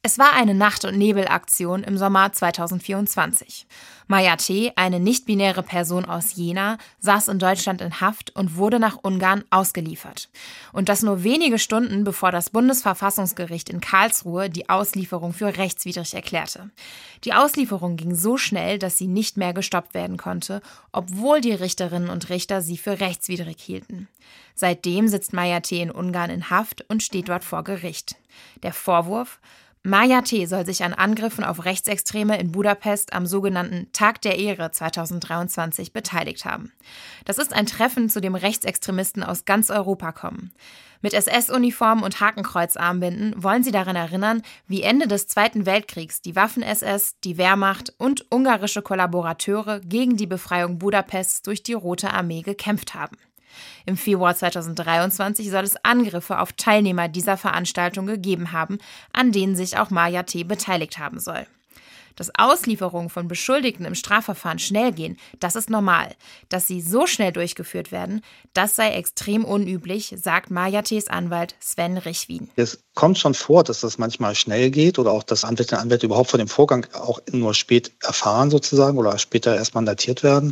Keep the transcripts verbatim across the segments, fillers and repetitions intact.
Es war eine Nacht- und Nebelaktion im Sommer zweitausendvierundzwanzig. Maya T., eine nicht-binäre Person aus Jena, saß in Deutschland in Haft und wurde nach Ungarn ausgeliefert. Und das nur wenige Stunden, bevor das Bundesverfassungsgericht in Karlsruhe die Auslieferung für rechtswidrig erklärte. Die Auslieferung ging so schnell, dass sie nicht mehr gestoppt werden konnte, obwohl die Richterinnen und Richter sie für rechtswidrig hielten. Seitdem sitzt Maya T. in Ungarn in Haft und steht dort vor Gericht. Der Vorwurf: Maya T. soll sich an Angriffen auf Rechtsextreme in Budapest am sogenannten Tag der Ehre zweitausenddreiundzwanzig beteiligt haben. Das ist ein Treffen, zu dem Rechtsextremisten aus ganz Europa kommen. Mit S S-Uniformen und Hakenkreuzarmbinden wollen sie daran erinnern, wie Ende des Zweiten Weltkriegs die Waffen-S S, die Wehrmacht und ungarische Kollaborateure gegen die Befreiung Budapests durch die Rote Armee gekämpft haben. Im Februar zweitausenddreiundzwanzig soll es Angriffe auf Teilnehmer dieser Veranstaltung gegeben haben, an denen sich auch Maya T. beteiligt haben soll. Dass Auslieferungen von Beschuldigten im Strafverfahren schnell gehen, das ist normal. Dass sie so schnell durchgeführt werden, das sei extrem unüblich, sagt Maya T.'s Anwalt Sven Richwin. Es kommt schon vor, dass das manchmal schnell geht oder auch, dass Anwältinnen und Anwälte überhaupt von dem Vorgang auch nur spät erfahren sozusagen oder später erst mandatiert werden.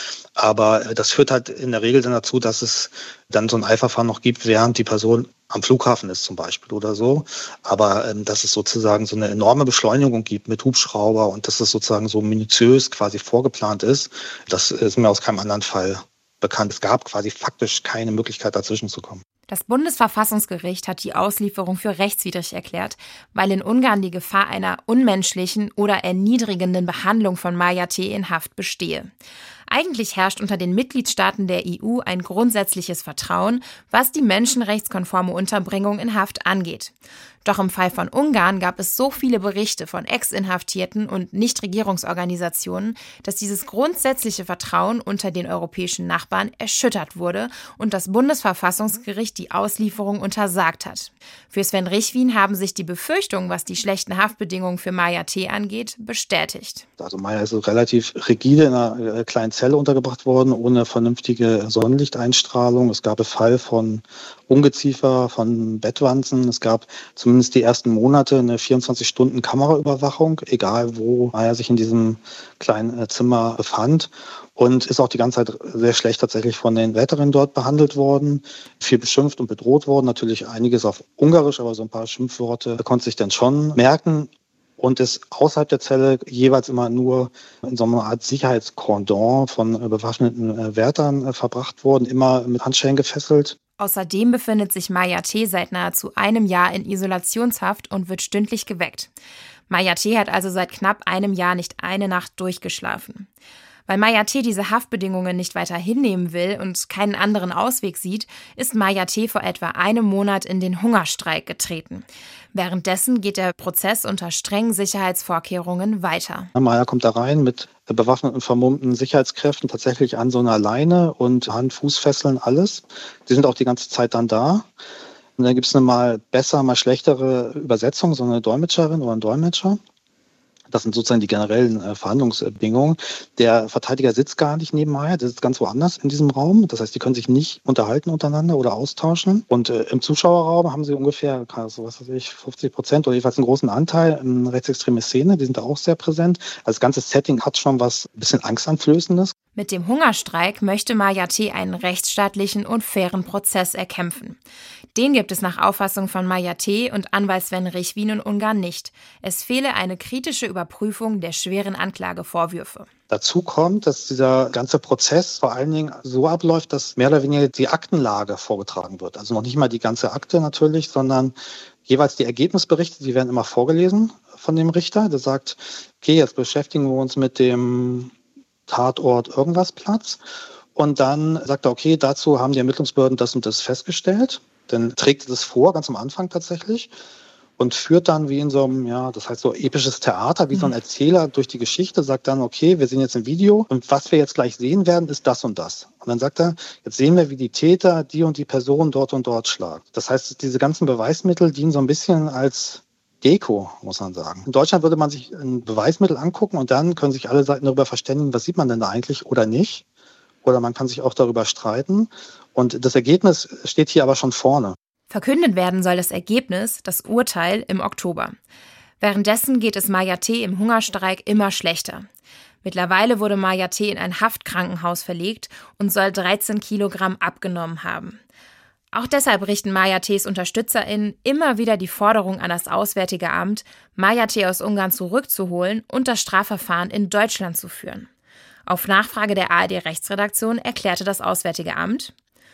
Aber das führt halt in der Regel dann dazu, dass es dann so ein Eilverfahren noch gibt, während die Person am Flughafen ist zum Beispiel oder so. Aber ähm, dass es sozusagen so eine enorme Beschleunigung gibt mit Hubschrauber und dass es sozusagen so minutiös quasi vorgeplant ist, das ist mir aus keinem anderen Fall bekannt. Es gab quasi faktisch keine Möglichkeit, dazwischen zu kommen. Das Bundesverfassungsgericht hat die Auslieferung für rechtswidrig erklärt, weil in Ungarn die Gefahr einer unmenschlichen oder erniedrigenden Behandlung von Maya T. in Haft bestehe. Eigentlich herrscht unter den Mitgliedstaaten der E U ein grundsätzliches Vertrauen, was die menschenrechtskonforme Unterbringung in Haft angeht. Doch im Fall von Ungarn gab es so viele Berichte von Ex-Inhaftierten und Nichtregierungsorganisationen, dass dieses grundsätzliche Vertrauen unter den europäischen Nachbarn erschüttert wurde und das Bundesverfassungsgericht die Auslieferung untersagt hat. Für Sven Richwin haben sich die Befürchtungen, was die schlechten Haftbedingungen für Maya T. angeht, bestätigt. Also Maya ist so relativ rigide in einer kleinen Zelle untergebracht worden, ohne vernünftige Sonnenlichteinstrahlung. Es gab einen Fall von Ungeziefer, von Bettwanzen. Es gab zumindest die ersten Monate eine vierundzwanzig Stunden Kameraüberwachung, egal wo Maya sich in diesem kleinen Zimmer befand. Und ist auch die ganze Zeit sehr schlecht tatsächlich von den Wärterinnen dort behandelt worden. Viel beschimpft und bedroht worden. Natürlich einiges auf Ungarisch, aber so ein paar Schimpfworte konnte sich dann schon merken. Und ist außerhalb der Zelle jeweils immer nur in so einer Art Sicherheitskordon von bewaffneten Wärtern verbracht worden, immer mit Handschellen gefesselt. Außerdem befindet sich Maya T. seit nahezu einem Jahr in Isolationshaft und wird stündlich geweckt. Maya T. hat also seit knapp einem Jahr nicht eine Nacht durchgeschlafen. Weil Maya T. diese Haftbedingungen nicht weiter hinnehmen will und keinen anderen Ausweg sieht, ist Maya T. vor etwa einem Monat in den Hungerstreik getreten. Währenddessen geht der Prozess unter strengen Sicherheitsvorkehrungen weiter. Maya kommt da rein mit bewaffneten, vermummten Sicherheitskräften tatsächlich an so einer Leine und Hand-Fuß-Fesseln, alles. Die sind auch die ganze Zeit dann da. Und dann gibt es eine mal besser, mal schlechtere Übersetzung, so eine Dolmetscherin oder ein Dolmetscher. Das sind sozusagen die generellen äh, Verhandlungsbedingungen. Der Verteidiger sitzt gar nicht neben Maya, der sitzt ganz woanders in diesem Raum. Das heißt, die können sich nicht unterhalten untereinander oder austauschen. Und äh, im Zuschauerraum haben sie ungefähr, so was weiß ich, fünfzig Prozent oder jedenfalls einen großen Anteil ähm, rechtsextreme Szene. Die sind da auch sehr präsent. Also das ganze Setting hat schon was ein bisschen Angsteinflößendes. Mit dem Hungerstreik möchte Maya T. einen rechtsstaatlichen und fairen Prozess erkämpfen. Den gibt es nach Auffassung von Maya T. und Anwalt Sven Richwin in Ungarn nicht. Es fehle eine kritische Überprüfung der schweren Anklagevorwürfe. Dazu kommt, dass dieser ganze Prozess vor allen Dingen so abläuft, dass mehr oder weniger die Aktenlage vorgetragen wird. Also noch nicht mal die ganze Akte natürlich, sondern jeweils die Ergebnisberichte, die werden immer vorgelesen von dem Richter. Der sagt, okay, jetzt beschäftigen wir uns mit dem Tatort irgendwas Platz. Und dann sagt er, okay, dazu haben die Ermittlungsbehörden das und das festgestellt. Dann trägt er das vor, ganz am Anfang tatsächlich, und führt dann wie in so einem, ja, das heißt so episches Theater, wie so ein Erzähler durch die Geschichte, sagt dann, okay, wir sehen jetzt ein Video und was wir jetzt gleich sehen werden, ist das und das. Und dann sagt er, jetzt sehen wir, wie die Täter die und die Person dort und dort schlagen. Das heißt, diese ganzen Beweismittel dienen so ein bisschen als Deko, muss man sagen. In Deutschland würde man sich ein Beweismittel angucken und dann können sich alle Seiten darüber verständigen, was sieht man denn da eigentlich oder nicht. Oder man kann sich auch darüber streiten. Und das Ergebnis steht hier aber schon vorne. Verkündet werden soll das Ergebnis, das Urteil, im Oktober. Währenddessen geht es Mayate im Hungerstreik immer schlechter. Mittlerweile wurde Mayate in ein Haftkrankenhaus verlegt und soll dreizehn Kilogramm abgenommen haben. Auch deshalb richten Mayates UnterstützerInnen immer wieder die Forderung an das Auswärtige Amt, Mayate aus Ungarn zurückzuholen und das Strafverfahren in Deutschland zu führen. Auf Nachfrage der A R D-Rechtsredaktion erklärte das Auswärtige Amt: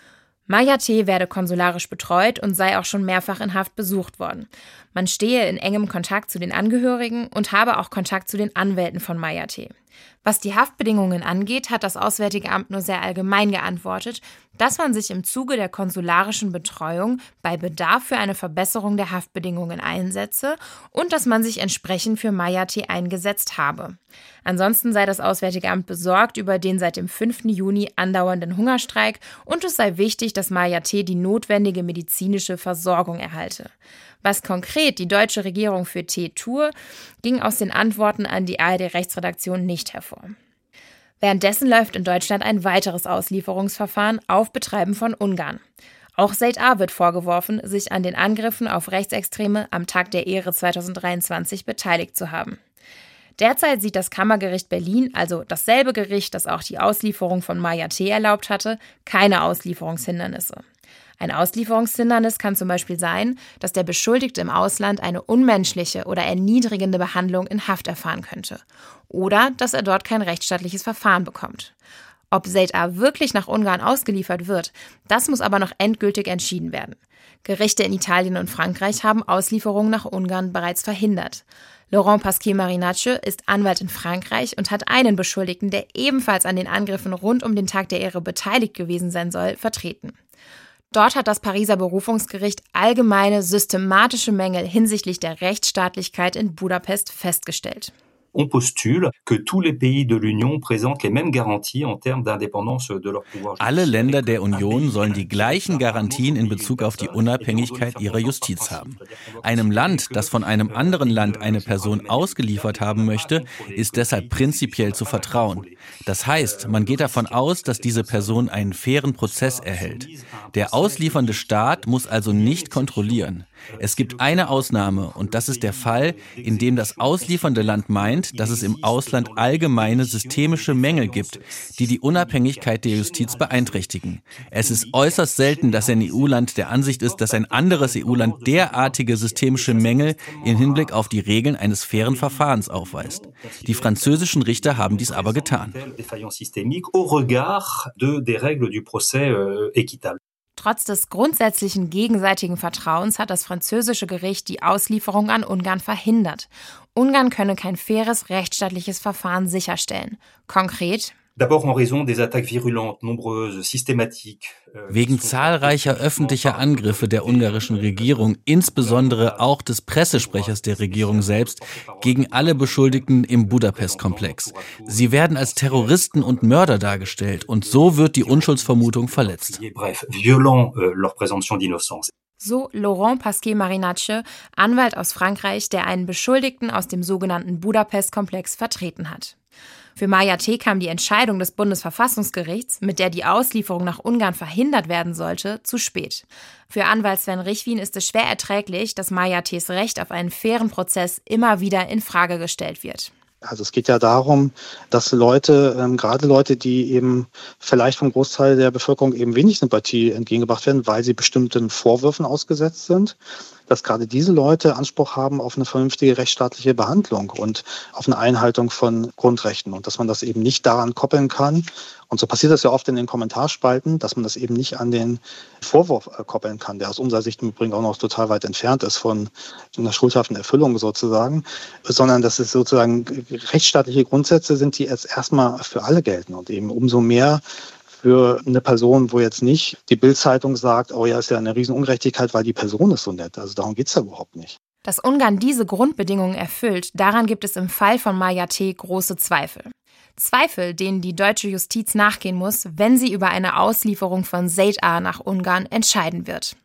Mayate werde konsularisch betreut und sei auch schon mehrfach in Haft besucht worden. Man stehe in engem Kontakt zu den Angehörigen und habe auch Kontakt zu den Anwälten von Mayate. Was die Haftbedingungen angeht, hat das Auswärtige Amt nur sehr allgemein geantwortet, dass man sich im Zuge der konsularischen Betreuung bei Bedarf für eine Verbesserung der Haftbedingungen einsetze und dass man sich entsprechend für Mayate eingesetzt habe. Ansonsten sei das Auswärtige Amt besorgt über den seit dem fünften Juni andauernden Hungerstreik und es sei wichtig, dass Mayate die notwendige medizinische Versorgung erhalte. Was konkret die deutsche Regierung für T tue, ging aus den Antworten an die A R D-Rechtsredaktion nicht hervor. Währenddessen läuft in Deutschland ein weiteres Auslieferungsverfahren auf Betreiben von Ungarn. Auch Zeid A. wird vorgeworfen, sich an den Angriffen auf Rechtsextreme am Tag der Ehre zweitausenddreiundzwanzig beteiligt zu haben. Derzeit sieht das Kammergericht Berlin, also dasselbe Gericht, das auch die Auslieferung von Mayate erlaubt hatte, keine Auslieferungshindernisse. Ein Auslieferungshindernis kann zum Beispiel sein, dass der Beschuldigte im Ausland eine unmenschliche oder erniedrigende Behandlung in Haft erfahren könnte. Oder dass er dort kein rechtsstaatliches Verfahren bekommt. Ob Zeid A. wirklich nach Ungarn ausgeliefert wird, das muss aber noch endgültig entschieden werden. Gerichte in Italien und Frankreich haben Auslieferungen nach Ungarn bereits verhindert. Laurent Pasquier-Marinaccio ist Anwalt in Frankreich und hat einen Beschuldigten, der ebenfalls an den Angriffen rund um den Tag der Ehre beteiligt gewesen sein soll, vertreten. Dort hat das Pariser Berufungsgericht allgemeine systematische Mängel hinsichtlich der Rechtsstaatlichkeit in Budapest festgestellt. On postule que tous les pays de l'Union présentent les mêmes garanties en termes d'indépendance de leur pouvoir. Alle Länder der Union sollen die gleichen Garantien in Bezug auf die Unabhängigkeit ihrer Justiz haben. Einem Land, das von einem anderen Land eine Person ausgeliefert haben möchte, ist deshalb prinzipiell zu vertrauen. Das heißt, man geht davon aus, dass diese Person einen fairen Prozess erhält. Der ausliefernde Staat muss also nicht kontrollieren. Es gibt eine Ausnahme und das ist der Fall, in dem das ausliefernde Land meint, dass es im Ausland allgemeine systemische Mängel gibt, die die Unabhängigkeit der Justiz beeinträchtigen. Es ist äußerst selten, dass ein E U-Land der Ansicht ist, dass ein anderes E U-Land derartige systemische Mängel im Hinblick auf die Regeln eines fairen Verfahrens aufweist. Die französischen Richter haben dies aber getan. Trotz des grundsätzlichen gegenseitigen Vertrauens hat das französische Gericht die Auslieferung an Ungarn verhindert. Ungarn könne kein faires rechtsstaatliches Verfahren sicherstellen. Konkret: Wegen zahlreicher öffentlicher Angriffe der ungarischen Regierung, insbesondere auch des Pressesprechers der Regierung selbst, gegen alle Beschuldigten im Budapest-Komplex. Sie werden als Terroristen und Mörder dargestellt und so wird die Unschuldsvermutung verletzt. So Laurent Pasquier-Marinaccio, Anwalt aus Frankreich, der einen Beschuldigten aus dem sogenannten Budapest-Komplex vertreten hat. Für Mayate kam die Entscheidung des Bundesverfassungsgerichts, mit der die Auslieferung nach Ungarn verhindert werden sollte, zu spät. Für Anwalt Sven Richwin ist es schwer erträglich, dass Mayates Recht auf einen fairen Prozess immer wieder in Frage gestellt wird. Also es geht ja darum, dass Leute, ähm, gerade Leute, die eben vielleicht vom Großteil der Bevölkerung eben wenig Sympathie entgegengebracht werden, weil sie bestimmten Vorwürfen ausgesetzt sind, dass gerade diese Leute Anspruch haben auf eine vernünftige rechtsstaatliche Behandlung und auf eine Einhaltung von Grundrechten und dass man das eben nicht daran koppeln kann. Und so passiert das ja oft in den Kommentarspalten, dass man das eben nicht an den Vorwurf koppeln kann, der aus unserer Sicht im Übrigen auch noch total weit entfernt ist von einer schuldhaften Erfüllung sozusagen, sondern dass es sozusagen rechtsstaatliche Grundsätze sind, die jetzt erstmal für alle gelten und eben umso mehr für eine Person, wo jetzt nicht die Bild-Zeitung sagt, oh ja, ist ja eine Riesenungerechtigkeit, weil die Person ist so nett. Also darum geht's ja überhaupt nicht. Dass Ungarn diese Grundbedingungen erfüllt, daran gibt es im Fall von Mayate große Zweifel. Zweifel, denen die deutsche Justiz nachgehen muss, wenn sie über eine Auslieferung von Zeid A. nach Ungarn entscheiden wird.